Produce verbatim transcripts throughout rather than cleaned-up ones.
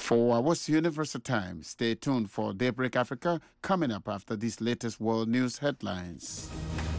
For What's Universal Time, stay tuned for Daybreak Africa coming up after these latest world news headlines.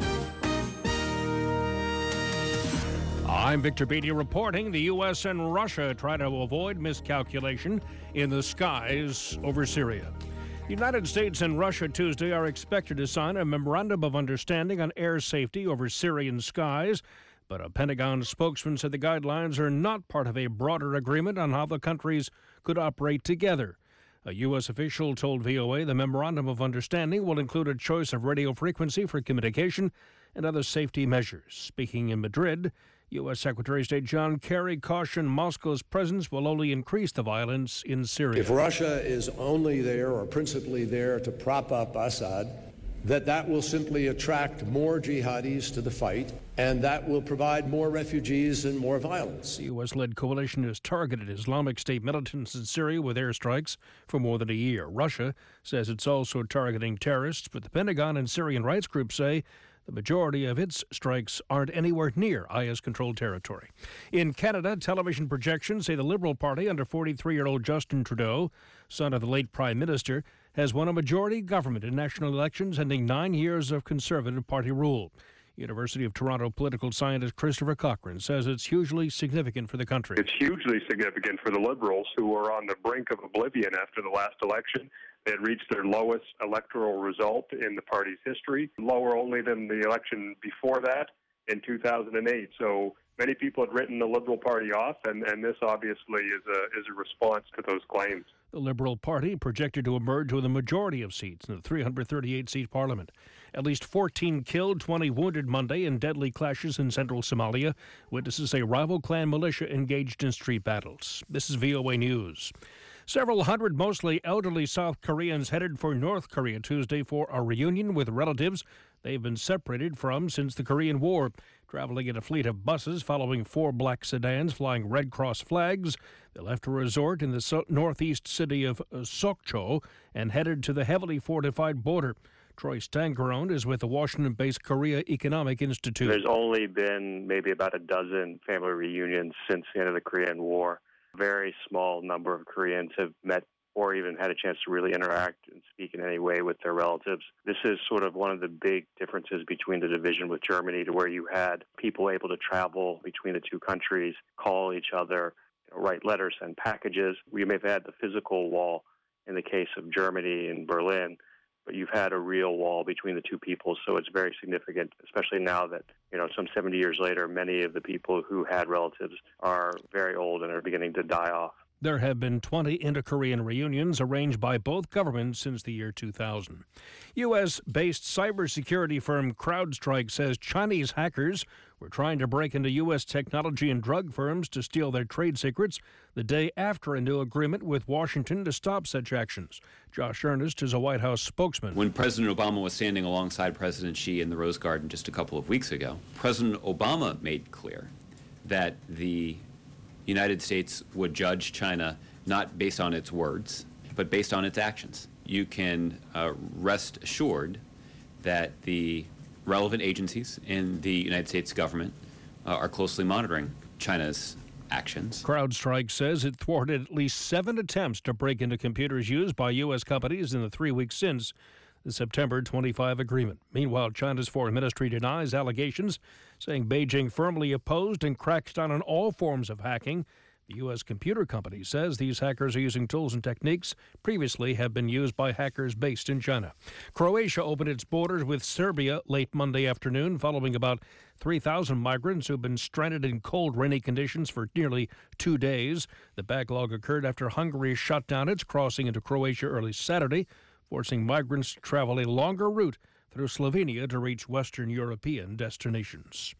I'm Victor Beatty reporting the U S and Russia try to avoid miscalculation in the skies over Syria. The United States and Russia Tuesday are expected to sign a memorandum of understanding on air safety over Syrian skies, but a Pentagon spokesman said the guidelines are not part of a broader agreement on how the countries could operate together. A U S official told V O A the memorandum of understanding will include a choice of radio frequency for communication and other safety measures. Speaking in Madrid, U S Secretary of State John Kerry cautioned Moscow's presence will only increase the violence in Syria. If Russia is only there or principally there to prop up Assad, that that will simply attract more jihadis to the fight, and that will provide more refugees and more violence. The U S-led coalition has targeted Islamic State militants in Syria with airstrikes for more than a year. Russia says it's also targeting terrorists, but the Pentagon and Syrian rights groups say the majority of its strikes aren't anywhere near I S-controlled territory. In Canada, television projections say the Liberal Party under forty-three-year-old Justin Trudeau, son of the late Prime Minister, has won a majority government in national elections, ending nine years of Conservative Party rule. University of Toronto political scientist Christopher Cochrane says it's hugely significant for the country. It's hugely significant for the Liberals, who are on the brink of oblivion after the last election. They had reached their lowest electoral result in the party's history, lower only than the election before that in two thousand eight. So many people had written the Liberal Party off, and, and this obviously is a, is a response to those claims. The Liberal Party projected to emerge with a majority of seats in the three hundred thirty-eight seat parliament. At least fourteen killed, twenty wounded Monday in deadly clashes in central Somalia. Witnesses say rival clan militia engaged in street battles. This is V O A News. Several hundred mostly elderly South Koreans headed for North Korea Tuesday for a reunion with relatives they've been separated from since the Korean War. Traveling in a fleet of buses following four black sedans flying Red Cross flags, they left a resort in the so- northeast city of uh, Sokcho and headed to the heavily fortified border. Troy Stankerone is with the Washington-based Korea Economic Institute. There's only been maybe about a dozen family reunions since the end of the Korean War. A very small number of Koreans have met or even had a chance to really interact and speak in any way with their relatives. This is sort of one of the big differences between the division with Germany, to where you had people able to travel between the two countries, call each other, you know, write letters, send packages. We may have had the physical wall in the case of Germany and Berlin, but you've had a real wall between the two peoples, so it's very significant, especially now that, you know, some seventy years later, many of the people who had relatives are very old and are beginning to die off. There have been twenty inter-Korean reunions arranged by both governments since the year two thousand. U S-based cybersecurity firm CrowdStrike says Chinese hackers were trying to break into U S technology and drug firms to steal their trade secrets the day after a new agreement with Washington to stop such actions. Josh Earnest is a White House spokesman. When President Obama was standing alongside President Xi in the Rose Garden just a couple of weeks ago, President Obama made clear that the United States would judge China not based on its words, but based on its actions. You can uh, rest assured that the relevant agencies in the United States government uh, are closely monitoring China's actions. CrowdStrike says it thwarted at least seven attempts to break into computers used by U S companies in the three weeks since the September twenty-fifth agreement. Meanwhile, China's foreign ministry denies allegations, saying Beijing firmly opposed and cracks down on all forms of hacking. The U S computer company says these hackers are using tools and techniques previously have been used by hackers based in China. Croatia opened its borders with Serbia late Monday afternoon, following about three thousand migrants who've been stranded in cold, rainy conditions for nearly two days. The backlog occurred after Hungary shut down its crossing into Croatia early Saturday, forcing migrants to travel a longer route through Slovenia to reach Western European destinations.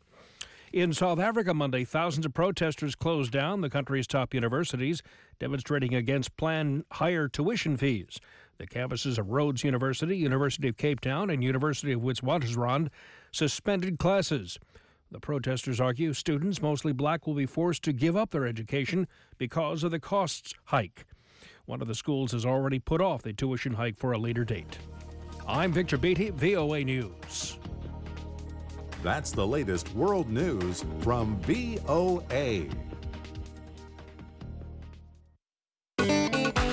In South Africa Monday, thousands of protesters closed down the country's top universities, demonstrating against planned higher tuition fees. The campuses of Rhodes University, University of Cape Town, and University of Witwatersrand suspended classes. The protesters argue students, mostly black, will be forced to give up their education because of the costs hike. One of the schools has already put off the tuition hike for a later date. I'm Victor Beatty, V O A News. That's the latest world news from V O A.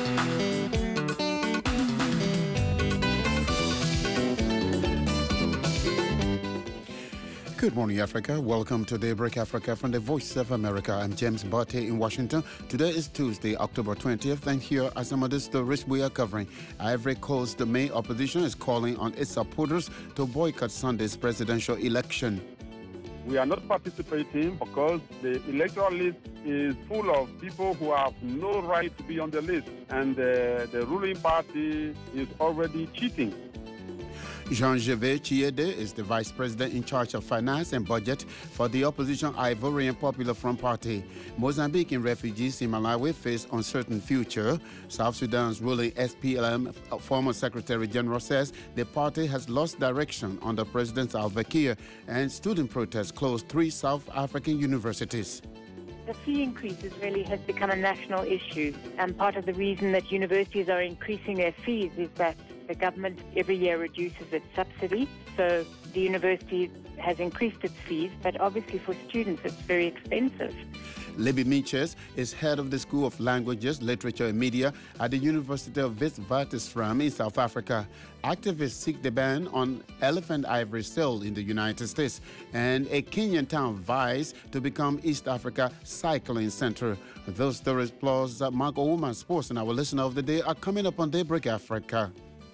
Good morning, Africa. Welcome to Daybreak Africa from the Voice of America. I'm James Barty in Washington. Today is Tuesday, October twentieth, and here are some of the stories we are covering. Ivory Coast, the main opposition, is calling on its supporters to boycott Sunday's presidential election. We are not participating because the electoral list is full of people who have no right to be on the list, and uh, the ruling party is already cheating. Jean-Gervais Chiede is the vice president in charge of finance and budget for the opposition Ivorian Popular Front Party. Mozambican refugees in Malawi face uncertain future. South Sudan's ruling S P L M former Secretary General says the party has lost direction under President Salva Kiir, and student protests closed three South African universities. The fee increases really has become a national issue, and part of the reason that universities are increasing their fees is that the government every year reduces its subsidy, so the university has increased its fees, but obviously for students it's very expensive. Libby Meaches is head of the School of Languages, Literature and Media at the University of Witwatersrand in South Africa. Activists seek the ban on elephant ivory sale in the United States, and a Kenyan town vies to become East Africa Cycling Center. Those stories plus uh, Marco Woman Sports and our listener of the day are coming up on Daybreak Africa.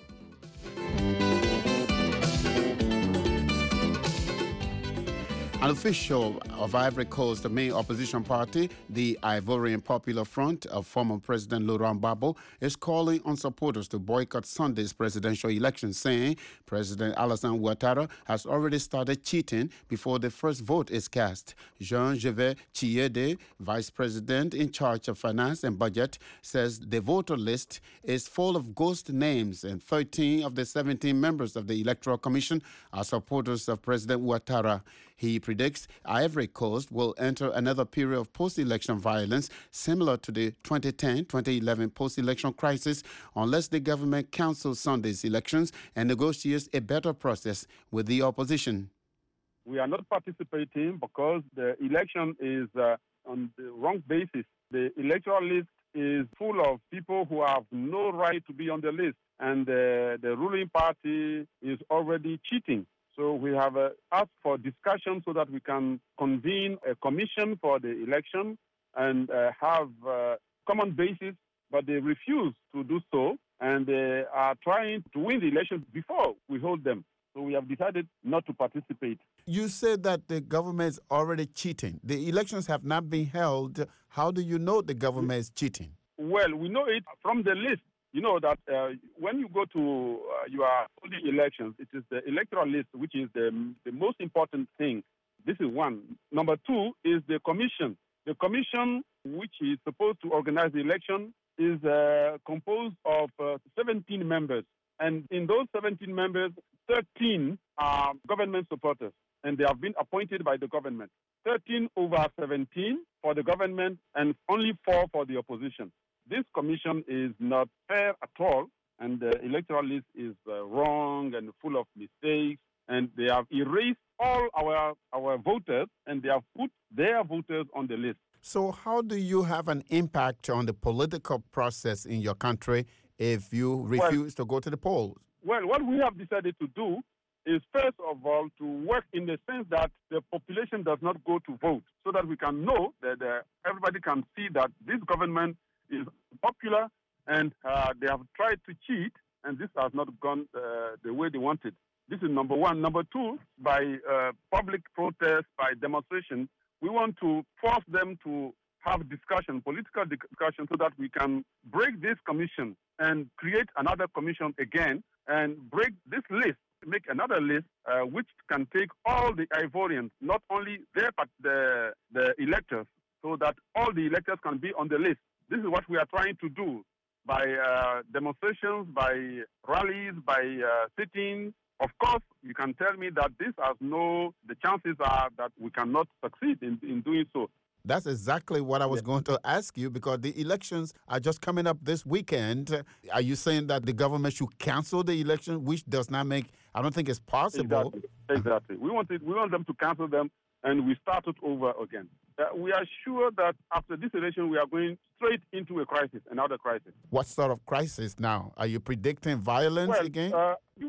An official of Ivory Coast, the main opposition party, the Ivorian Popular Front of former President Laurent Gbagbo, is calling on supporters to boycott Sunday's presidential election, saying President Alassane Ouattara has already started cheating before the first vote is cast. Jean-Gervais Chiede, vice president in charge of finance and budget, says the voter list is full of ghost names, and thirteen of the seventeen members of the Electoral Commission are supporters of President Ouattara. He predicts Ivory Coast will enter another period of post-election violence similar to the twenty ten twenty eleven post-election crisis unless the government cancels Sunday's elections and negotiates a better process with the opposition. We are not participating because the election is uh, on the wrong basis. The electoral list is full of people who have no right to be on the list, and uh, the ruling party is already cheating. So we have uh, asked for discussion so that we can convene a commission for the election and uh, have uh, common basis, but they refuse to do so, and they are trying to win the elections before we hold them. So we have decided not to participate. You said that the government is already cheating. The elections have not been held. How do you know the government is cheating? Well, we know it from the list. You know that uh, when you go to uh, your holding elections, it is the electoral list which is the, the most important thing. This is one. Number two is the commission. The commission, which is supposed to organize the election, is uh, composed of uh, seventeen members. And in those seventeen members, thirteen are government supporters, and they have been appointed by the government. thirteen over seventeen for the government and only four for the opposition. This commission is not fair at all, and the electoral list is uh, wrong and full of mistakes, and they have erased all our, our voters, and they have put their voters on the list. So how do you have an impact on the political process in your country if you refuse well, to go to the polls? Well, what we have decided to do is, first of all, to work in the sense that the population does not go to vote, so that we can know that uh, everybody can see that this government is popular, and uh, they have tried to cheat, and this has not gone uh, the way they wanted. This is number one. Number two, by uh, public protest, by demonstration, we want to force them to have discussion, political discussion, so that we can break this commission and create another commission again and break this list, make another list uh, which can take all the Ivorians, not only their, but the, the electors, so that all the electors can be on the list. This is what we are trying to do by uh, demonstrations, by rallies, by uh, sit-ins. Of course, you can tell me that this has no, the chances are that we cannot succeed in, in doing so. That's exactly what I was yeah. going to ask you, because the elections are just coming up this weekend. Are you saying that the government should cancel the election, which does not make, I don't think it's possible. Exactly. exactly. We want it, we want them to cancel them, and we start it over again. Uh, we are sure that after this election, we are going straight into a crisis, another crisis. What sort of crisis now? Are you predicting violence well, again? Uh,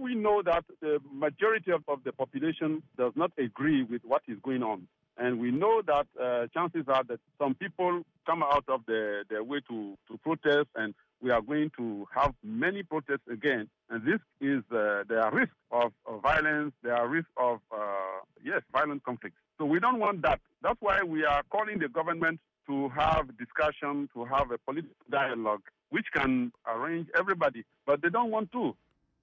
when we know that the majority of, of the population does not agree with what is going on, and we know that uh, chances are that some people come out of the, their way to, to protest, and we are going to have many protests again. And this is, uh, there are risks of, of violence, there are risks of, uh, yes, violent conflicts. So we don't want that. That's why we are calling the government to have discussion, to have a political dialogue, which can arrange everybody, but they don't want to.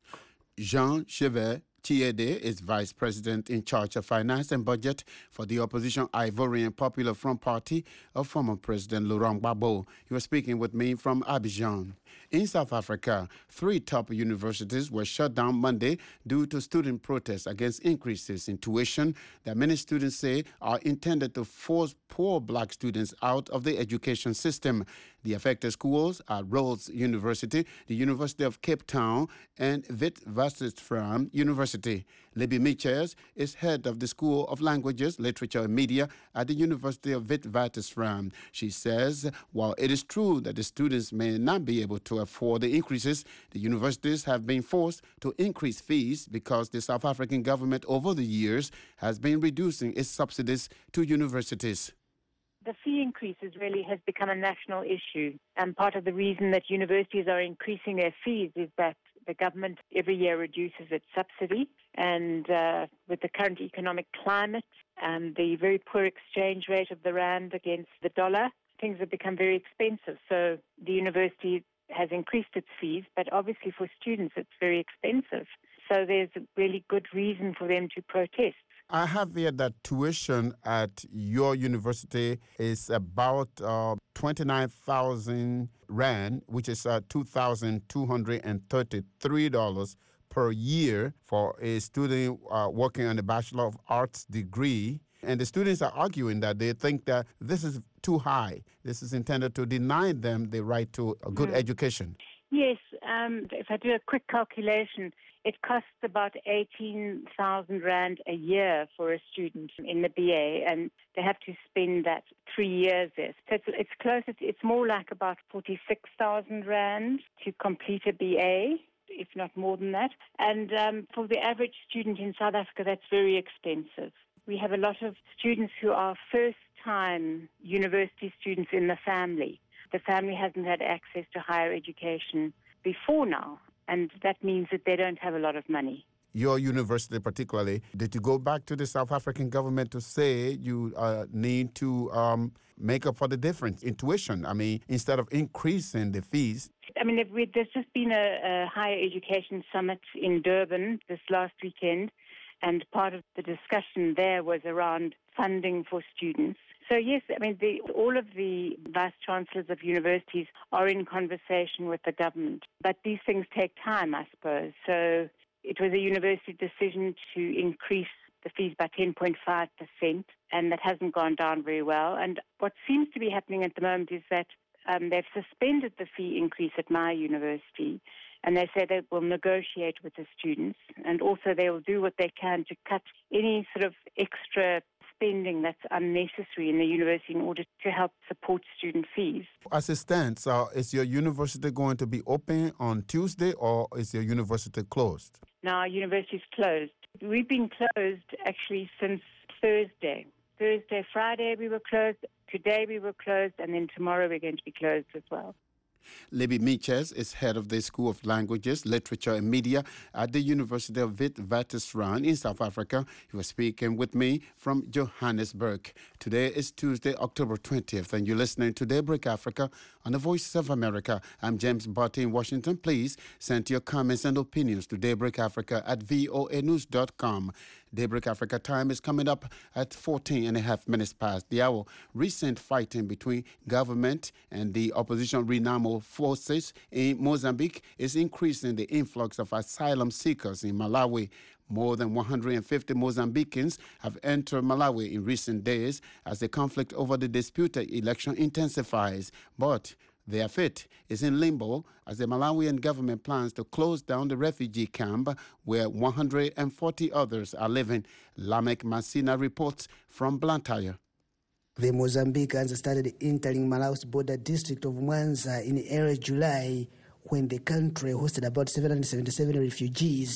Jean Chevet Tiede is vice president in charge of finance and budget for the opposition Ivorian Popular Front Party of former President Laurent Gbagbo. He was speaking with me from Abidjan. In South Africa, three top universities were shut down Monday due to student protests against increases in tuition that many students say are intended to force poor black students out of the education system. The affected schools are Rhodes University, the University of Cape Town, and Witwatersrand University. Libby Mitchell is head of the School of Languages, Literature and Media at the University of Witwatersrand. She says, while it is true that the students may not be able to afford the increases, the universities have been forced to increase fees because the South African government over the years has been reducing its subsidies to universities. The fee increases really has become a national issue, and part of the reason that universities are increasing their fees is that the government every year reduces its subsidy, and uh, with the current economic climate and the very poor exchange rate of the rand against the dollar, things have become very expensive. So the university has increased its fees, but obviously for students it's very expensive. So there's a really good reason for them to protest. I have here that tuition at your university is about uh, twenty-nine thousand rand, which is uh, two thousand two hundred thirty-three dollars per year for a student uh, working on a Bachelor of Arts degree. And the students are arguing that they think that this is too high. This is intended to deny them the right to a good mm. education. Yes, um, if I do a quick calculation, it costs about eighteen thousand rand a year for a student in the B A, and they have to spend that three years there. So it's, it's closer to, it's more like about forty-six thousand rand to complete a B A, if not more than that. And um, for the average student in South Africa, that's very expensive. We have a lot of students who are first-time university students in the family. The family hasn't had access to higher education before now, and that means that they don't have a lot of money. Your university particularly, did you go back to the South African government to say you uh, need to um, make up for the difference in tuition? I mean, instead of increasing the fees. I mean, there's just been a, a higher education summit in Durban this last weekend, and part of the discussion there was around funding for students. So yes, I mean, the, all of the vice-chancellors of universities are in conversation with the government. But these things take time, I suppose. So it was a university decision to increase the fees by ten point five percent, and that hasn't gone down very well. And what seems to be happening at the moment is that um, they've suspended the fee increase at my university, and they say they will negotiate with the students, and also they will do what they can to cut any sort of extra spending that's unnecessary in the university in order to help support student fees. As it stands, uh, is your university going to be open on Tuesday, or is your university closed? No, our university is closed. We've been closed actually since Thursday. Thursday, Friday we were closed, today we were closed, and then tomorrow we're going to be closed as well. Libby Mitchell is head of the School of Languages, Literature and Media at the University of Witwatersrand in South Africa. He was speaking with me from Johannesburg. Today is Tuesday, October twentieth, and you're listening to Daybreak Africa on the Voices of America. I'm James Barty in Washington. Please send your comments and opinions to Daybreak Africa at voa news dot com. Daybreak Africa time is coming up at fourteen and a half minutes past the hour. Recent fighting between government and the opposition Renamo forces in Mozambique is increasing the influx of asylum seekers in Malawi. More than one hundred fifty Mozambicans have entered Malawi in recent days as the conflict over the disputed election intensifies. But their fate is in limbo as the Malawian government plans to close down the refugee camp where one hundred forty others are living. Lamek Masina reports from Blantyre. The Mozambicans started entering Malawi's border district of Mwanza in early July when the country hosted about seven hundred seventy-seven refugees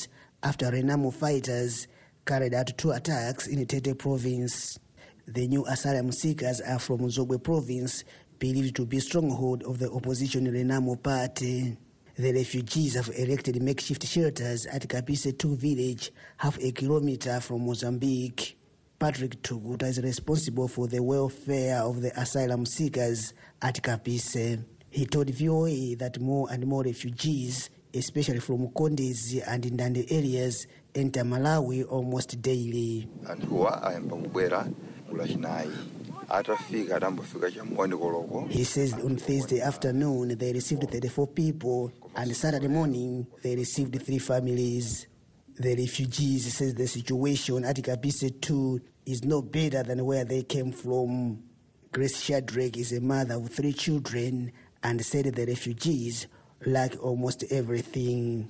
after Renamo fighters carried out two attacks in Tete province. The new asylum seekers are from Zobwe province, believed to be stronghold of the opposition Renamo party. The refugees have erected makeshift shelters at Kapise two village, half a kilometer from Mozambique. Patrick Tuguta is responsible for the welfare of the asylum seekers at Kapise. He told V O A that more and more refugees, especially from Kondezi and Ndande areas, enter Malawi almost daily. And who are He says on Thursday afternoon they received thirty-four people, and Saturday morning they received three families. The refugees says the situation at Kapise two is no better than where they came from. Grace Shadrack is a mother of three children and said the refugees lack almost everything.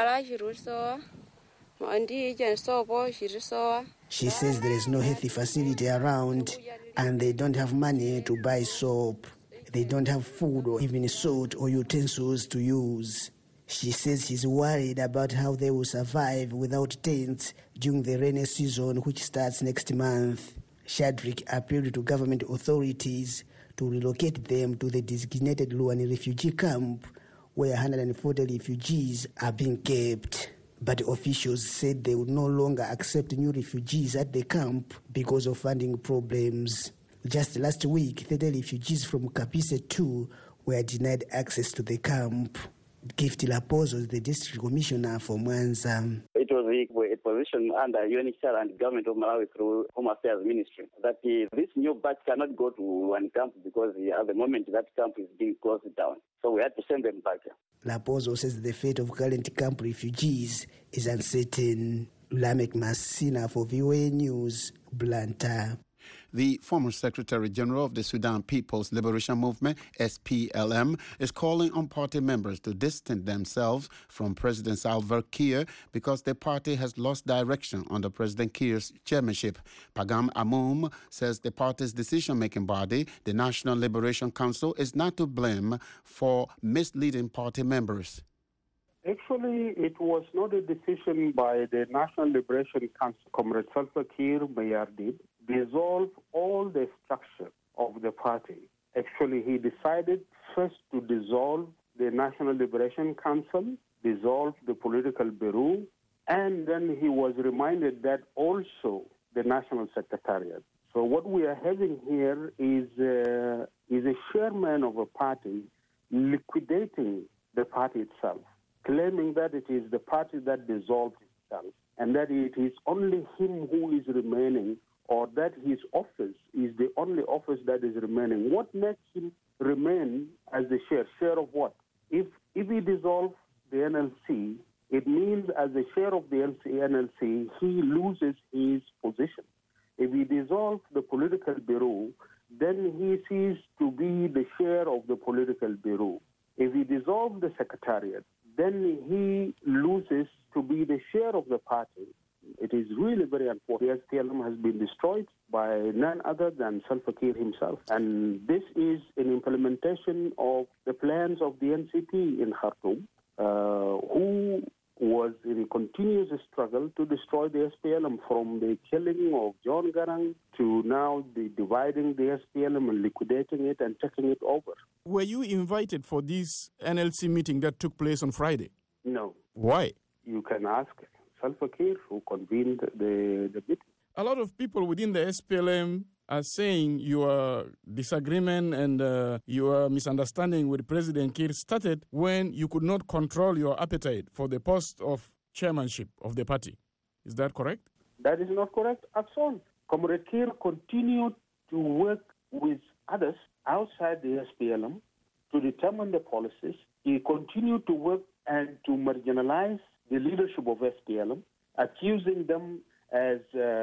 She says there is no healthy facility around and they don't have money to buy soap. They don't have food or even salt or utensils to use. She says she's worried about how they will survive without tents during the rainy season, which starts next month. Shadrack appealed to government authorities to relocate them to the designated Luani refugee camp, where one hundred forty refugees are being kept. But officials said they would no longer accept new refugees at the camp because of funding problems. Just last week, thirty refugees from Kapise two were denied access to the camp. Gift Lapozo is the district commissioner for Mwanza. It was a position under U N H C R and government of Malawi through Home Affairs Ministry that uh, this new batch cannot go to one camp because uh, at the moment that camp is being closed down. So we had to send them back. Lapozo says the fate of current camp refugees is uncertain. Lamek Masina for V O A News, Blantyre. The former Secretary General of the Sudan People's Liberation Movement, S P L M, is calling on party members to distance themselves from President Salva Kiir because the party has lost direction under President Kiir's chairmanship. Pagam Amoum says the party's decision-making body, the National Liberation Council, is not to blame for misleading party members. Actually, it was not a decision by the National Liberation Council. Comrade Salva Kiir Mayardit dissolve all the structure of the party. Actually, he decided first to dissolve the National Liberation Council, dissolve the political bureau, and then he was reminded that also the National Secretariat. So what we are having here is, uh, is a chairman of a party liquidating the party itself, claiming that it is the party that dissolved itself and that it is only him who is remaining, or that his office is the only office that is remaining. What makes him remain as the chair? Chair of what? If if he dissolves the N L C, it means as the chair of the N L C, he loses his position. If he dissolves the political bureau, then he ceases to be the chair of the political bureau. If he dissolves the secretariat, then he loses to be the chair of the party. It is really very unfortunate. The S P L M has been destroyed by none other than Salva Kiir himself. And this is an implementation of the plans of the N C P in Khartoum, uh, who was in continuous struggle to destroy the S P L M, from the killing of John Garang to now the dividing the S P L M and liquidating it and taking it over. Were you invited for this N L C meeting that took place on Friday? No. Why? You can ask Salva Kiir, who convened the, the meeting. A lot of people within the S P L M are saying your disagreement and uh, your misunderstanding with President Kiir started when you could not control your appetite for the post of chairmanship of the party. Is that correct? That is not correct at all. Comrade Kiir continued to work with others outside the S P L M to determine the policies. He continued to work and to marginalize the leadership of S P L M, accusing them as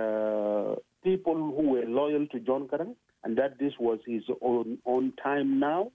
uh, people who were loyal to John Garang, and that this was his own, own time now.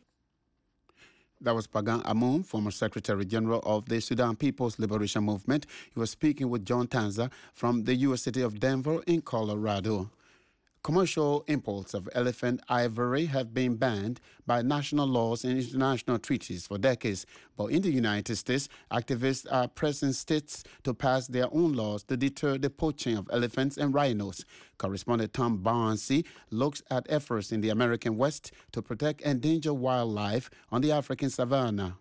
That was Pagan Amoum, former Secretary General of the Sudan People's Liberation Movement. He was speaking with John Tanza from the U S city of Denver in Colorado. Commercial imports of elephant ivory have been banned by national laws and international treaties for decades. But in the United States, activists are pressing states to pass their own laws to deter the poaching of elephants and rhinos. Correspondent Tom Barnsey looks at efforts in the American West to protect endangered wildlife on the African savanna.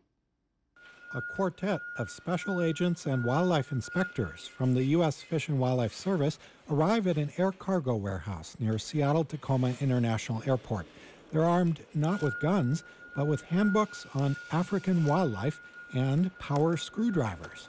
A quartet of special agents and wildlife inspectors from the U S Fish and Wildlife Service arrive at an air cargo warehouse near Seattle-Tacoma International Airport. They're armed not with guns, but with handbooks on African wildlife and power screwdrivers.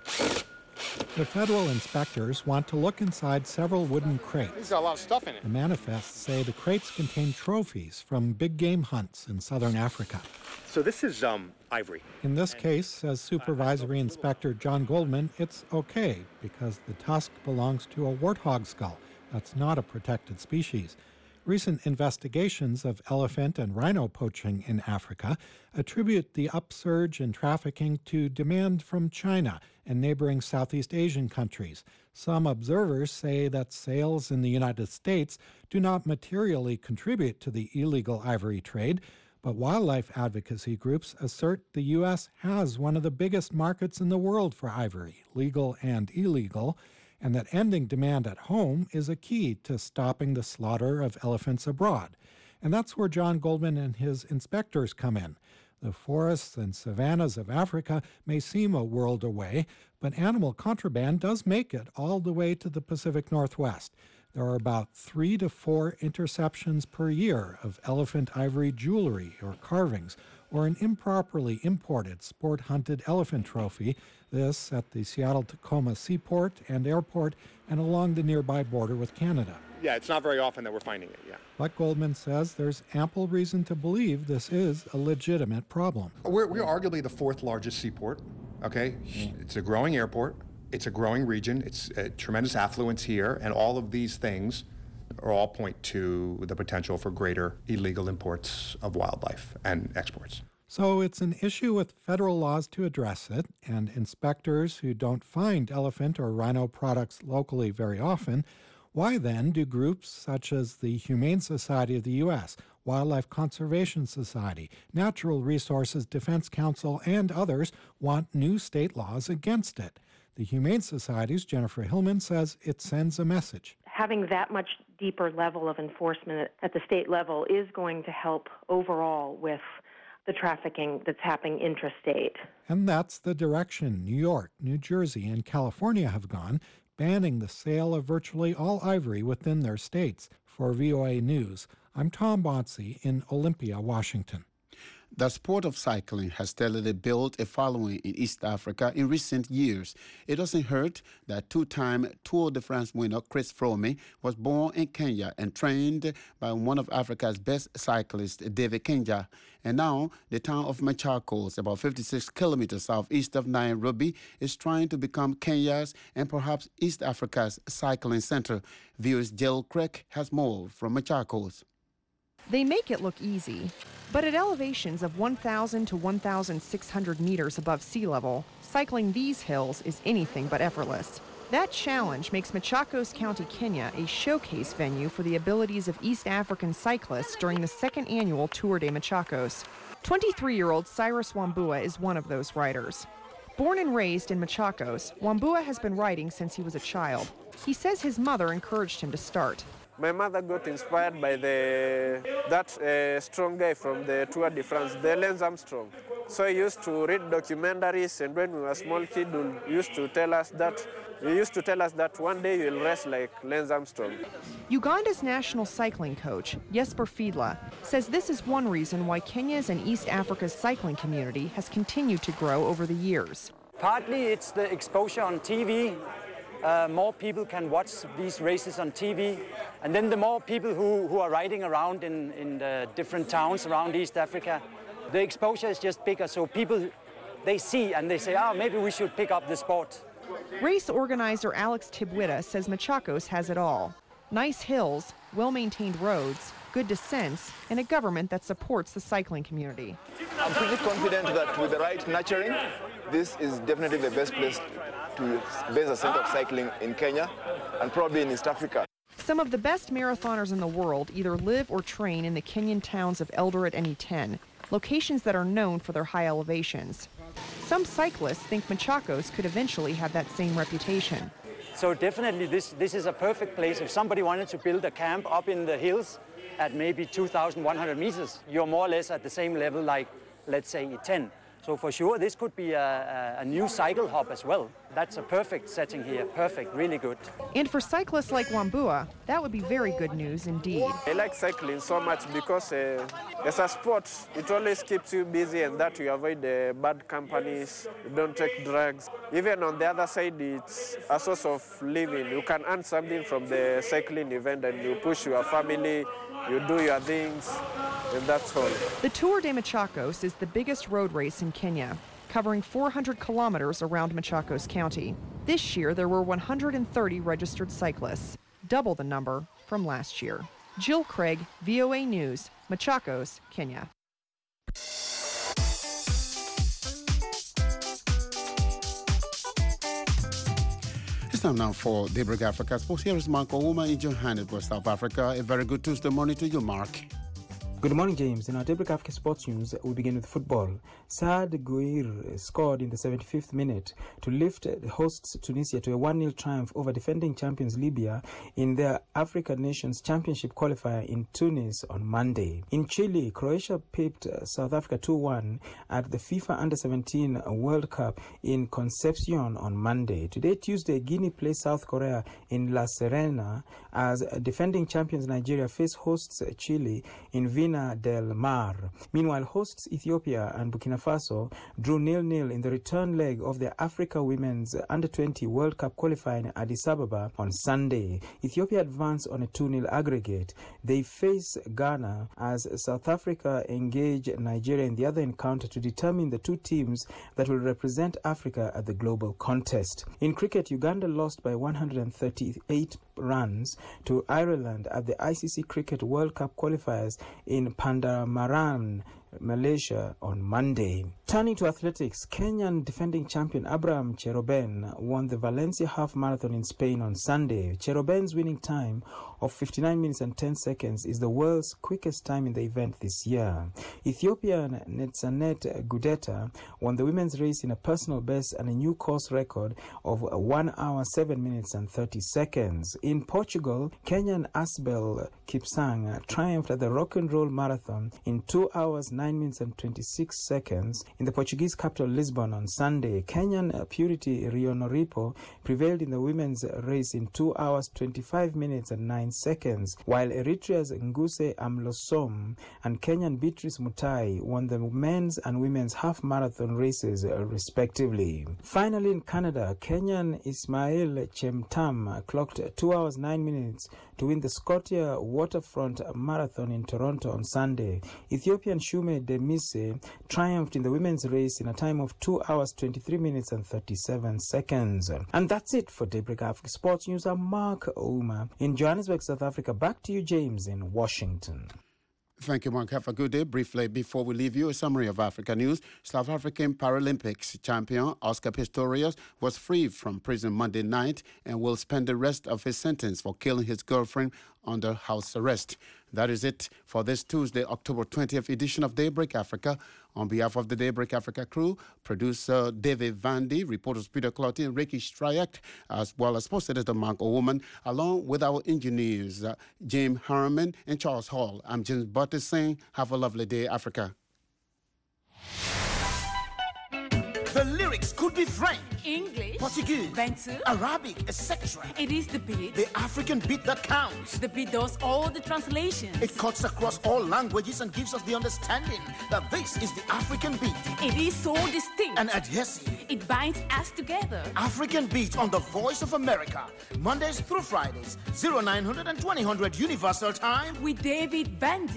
The federal inspectors want to look inside several wooden crates. There's got a lot of stuff in it. The manifests say the crates contain trophies from big game hunts in southern Africa. So this is um, ivory. In this case, says Supervisory Inspector John Goldman, it's okay because the tusk belongs to a warthog skull. That's not a protected species. Recent investigations of elephant and rhino poaching in Africa attribute the upsurge in trafficking to demand from China and neighboring Southeast Asian countries. Some observers say that sales in the United States do not materially contribute to the illegal ivory trade, but wildlife advocacy groups assert the U S has one of the biggest markets in the world for ivory, legal and illegal, and that ending demand at home is a key to stopping the slaughter of elephants abroad. And that's where John Goldman and his inspectors come in. The forests and savannas of Africa may seem a world away, but animal contraband does make it all the way to the Pacific Northwest. There are about three to four interceptions per year of elephant ivory jewelry or carvings, or an improperly imported sport-hunted elephant trophy, this at the Seattle-Tacoma Seaport and Airport and along the nearby border with Canada. Yeah, it's not very often that we're finding it, yeah. But Goldman says there's ample reason to believe this is a legitimate problem. We're, we're arguably the fourth largest seaport, okay? It's a growing airport. It's a growing region. It's a tremendous affluence here, and all of these things are all point to the potential for greater illegal imports of wildlife and exports. So it's an issue with federal laws to address it, and inspectors who don't find elephant or rhino products locally very often. Why then do groups such as the Humane Society of the U S, Wildlife Conservation Society, Natural Resources Defense Council, and others want new state laws against it? The Humane Society's Jennifer Hillman says it sends a message. Having that much deeper level of enforcement at the state level is going to help overall with the trafficking that's happening intrastate. And that's the direction New York, New Jersey, and California have gone, banning the sale of virtually all ivory within their states. For V O A News, I'm Tom Barnsey in Olympia, Washington. The sport of cycling has steadily built a following in East Africa in recent years. It doesn't hurt that two-time Tour de France winner Chris Froome was born in Kenya and trained by one of Africa's best cyclists, David Kinja. And now the town of Machakos, about fifty-six kilometers southeast of Nairobi, is trying to become Kenya's and perhaps East Africa's cycling center. V O A's Jill Craig has more from Machakos. They make it look easy, but at elevations of one thousand to one thousand six hundred meters above sea level, cycling these hills is anything but effortless. That challenge makes Machakos County, Kenya, a showcase venue for the abilities of East African cyclists during the second annual Tour de Machakos. twenty-three-year-old Cyrus Wambua is one of those riders. Born and raised in Machakos, Wambua has been riding since he was a child. He says his mother encouraged him to start. My mother got inspired by the that uh, strong guy from the Tour de France, the Lance Armstrong. So he used to read documentaries, and when we were small kids, he used to tell us that he used to tell us that one day you'll race like Lance Armstrong. Uganda's national cycling coach, Jesper Fiedla, says this is one reason why Kenya's and East Africa's cycling community has continued to grow over the years. Partly it's the exposure on T V. Uh, more people can watch these races on T V. And then the more people who, who are riding around in, in the different towns around East Africa, the exposure is just bigger. So people, they see and they say, oh, maybe we should pick up the sport. Race organizer Alex Tibwita says Machakos has it all. Nice hills, well-maintained roads, good descents, and a government that supports the cycling community. I'm pretty confident that with the right nurturing, this is definitely the best place to base a center of cycling in Kenya and probably in East Africa. Some of the best marathoners in the world either live or train in the Kenyan towns of Eldoret and Iten, locations that are known for their high elevations. Some cyclists think Machakos could eventually have that same reputation. So definitely this, this is a perfect place. If somebody wanted to build a camp up in the hills at maybe two thousand one hundred meters, you're more or less at the same level like, let's say, Iten. So for sure, this could be a, a, a new cycle hub as well. That's a perfect setting here, perfect, really good. And for cyclists like Wambua, that would be very good news indeed. I like cycling so much because uh, as a sport, it always keeps you busy and that you avoid the bad companies, you don't take drugs. Even on the other side, it's a source of living. You can earn something from the cycling event and you push your family, you do your things, and that's all. The Tour de Machakos is the biggest road race in Kenya, covering four hundred kilometers around Machakos County. This year, there were one hundred thirty registered cyclists, double the number from last year. Jill Craig, V O A News, Machakos, Kenya. It's time now for Daybreak Africa Sports. Here is Mark Ouma in Johannesburg, South Africa. A very good Tuesday morning to you, Mark. Good morning, James. In our Daybreak Africa Sports News, we begin with football. Saad Gouir scored in the seventy-fifth minute to lift the hosts Tunisia to a one nil triumph over defending champions Libya in their African Nations Championship qualifier in Tunis on Monday. In Chile, Croatia pipped South Africa two one at the FIFA Under seventeen World Cup in Concepcion on Monday. Today, Tuesday, Guinea plays South Korea in La Serena as defending champions Nigeria face hosts Chile in Vina del Mar. Meanwhile, hosts Ethiopia and Burkina Faso drew nil nil in the return leg of the Africa Women's Under twenty World Cup qualifier in Addis Ababa on Sunday. Ethiopia advanced on a two nil aggregate. They face Ghana as South Africa engage Nigeria in the other encounter to determine the two teams that will represent Africa at the global contest. In cricket, Uganda lost by one hundred thirty-eight runs to Ireland at the I C C Cricket World Cup qualifiers in Pandamaran, Malaysia on Monday. Turning to athletics, Kenyan defending champion Abraham Cheroben won the Valencia Half Marathon in Spain on Sunday. Cheroben's winning time of fifty-nine minutes and ten seconds is the world's quickest time in the event this year. Ethiopian Netzanet Gudeta won the women's race in a personal best and a new course record of one hour, seven minutes and thirty seconds. In Portugal, Kenyan Asbel Kipsang triumphed at the Rock and Roll Marathon in two hours, nine minutes and twenty-six seconds in the Portuguese capital Lisbon on Sunday. Kenyan Purity Rionoripo prevailed in the women's race in two hours, twenty-five minutes and nine seconds, while Eritrea's Nguse Amlosom and Kenyan Beatrice Mutai won the men's and women's half marathon races respectively. Finally, in Canada, Kenyan Ismail Chemtam clocked two hours, nine minutes to win the Scotia Waterfront Marathon in Toronto on Sunday. Ethiopian Shume Demise triumphed in the women's race in a time of two hours, twenty-three minutes and thirty-seven seconds. And that's it for Daybreak Africa Sports News. I'm Mark Ouma in Johannesburg, South Africa. Back to you, James, in Washington. Thank you, Mark. Have a good day. Briefly, before we leave you, a summary of Africa news. South African Paralympics champion Oscar Pistorius was freed from prison Monday night and will spend the rest of his sentence for killing his girlfriend under house arrest. That is it for this Tuesday, October twentieth edition of Daybreak Africa. On behalf of the Daybreak Africa crew, producer David Vandy, reporters Peter Clotty and Ricky Stryak, as well as post editor Mark Owoman, along with our engineers, uh, James Harriman and Charles Hall. I'm James Butter saying, have a lovely day, Africa. The lyrics could be French, English, Portuguese, Bantu, Arabic, et cetera. It is the beat. The African beat that counts. The beat does all the translations. It cuts across all languages and gives us the understanding that this is the African beat. It is so distinct and adhesive. It binds us together. African beat on the Voice of America, Mondays through Fridays, oh nine hundred and twenty hundred Universal Time with David Bandy.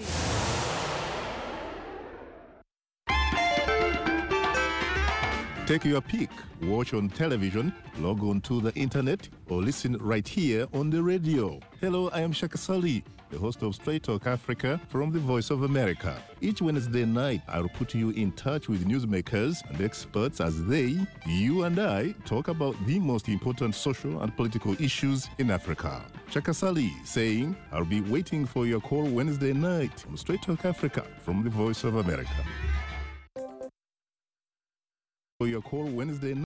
Take your pick. Watch on television, log on to the internet, or listen right here on the radio. Hello, I am Shaka Sali, the host of Straight Talk Africa from the Voice of America. Each Wednesday night, I'll put you in touch with newsmakers and experts as they, you and I, talk about the most important social and political issues in Africa. Shaka Sali saying, I'll be waiting for your call Wednesday night on Straight Talk Africa from the Voice of America. For your call Wednesday night.